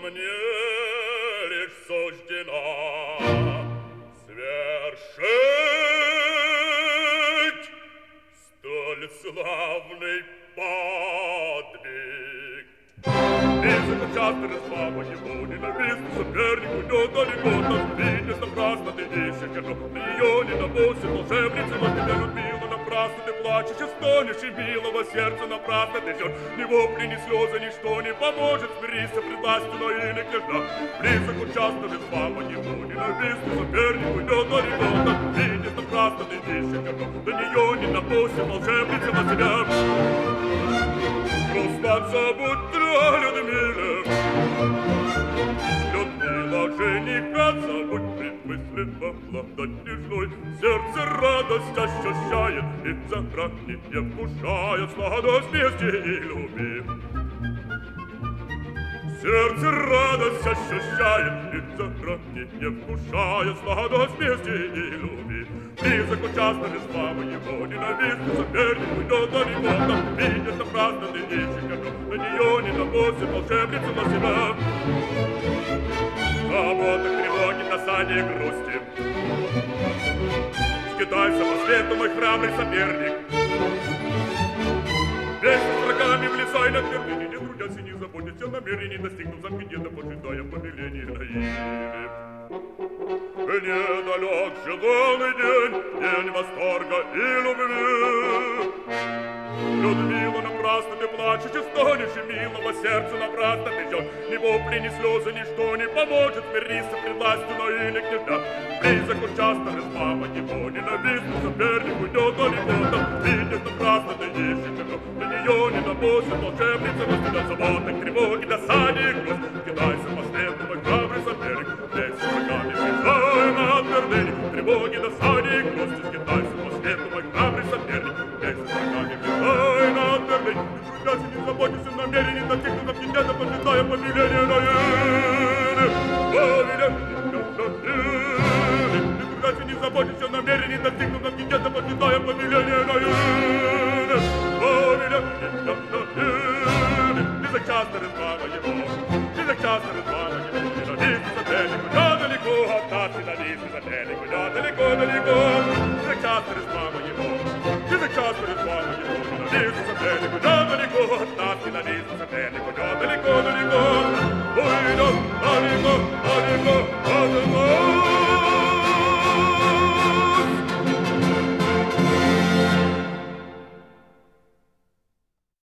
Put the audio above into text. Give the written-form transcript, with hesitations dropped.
мне лишь суждено свершить столь славный подвиг. Визит часто расслабо его ненавистный соперник уйдет далеко, но видишь, напрасно ты ищешь ее, ты ее не допустит, волшебница, но тебя любила напрасно, ты плачешь и стонешь, и милого сердца напрасно ты ждешь, ни вопли, ни слезы, ничто не поможет, смириться пред властью, но и не княжна. Близок он часто расслабо его ненавистный соперник уйдет далеко, но видишь, напрасно ты ищешь ее, ты ее не допустит, волшебница, но тебя Руслан, забудь Людмиле, Людмила, жениха, забудь предмысленно обладать нежной. Сердце радость ощущает, и за грани не вкушает сладость мести и любви. Сердце радость ощущает, и за грани не вкушает сладость мести и любви. Близок он часто лишь слава его ненавистный соперник уйдет далеко, там видит напрасно ты ищешь ее, на нее не допустит волшебницу на себя. Забота, тревоги, досаде и грусти, скидайся по свету, мой храбрый соперник. Весь с врагами влезай на твердыни, не трудясь и не заботясь о намерении, достигнув замки-деда, поджидая повеления наили. Недалек желанный день, день восторга и любви. Людмила, напрасно ты плачешь и стонешь, и милого сердца напрасно ты ждешь. Ни вопли, ни слезы, ничто не поможет смириться пред властью, но и не княжна. Близок он часто размама его ненавистный соперник уйдет далеко, там видишь, напрасно ты ищешь ее, на нее не допустит волшебница, возьмет заботы, тревоги, досаде и грусть. Кидайся по следу, мой храбрый соперник, весь с врагами влезай на твердыни, тревоги, досаде и грусти. Скидайся по следу, мой храбрый соперник, весь с врагами влезай на твердыни, не трудясь и не заботясь о намерении, достигнув замки-деда, поджидая повеления наили. Не заботясь о намерении, достигнув замки-деда, поджидая повеления наили. Близок часто расслава его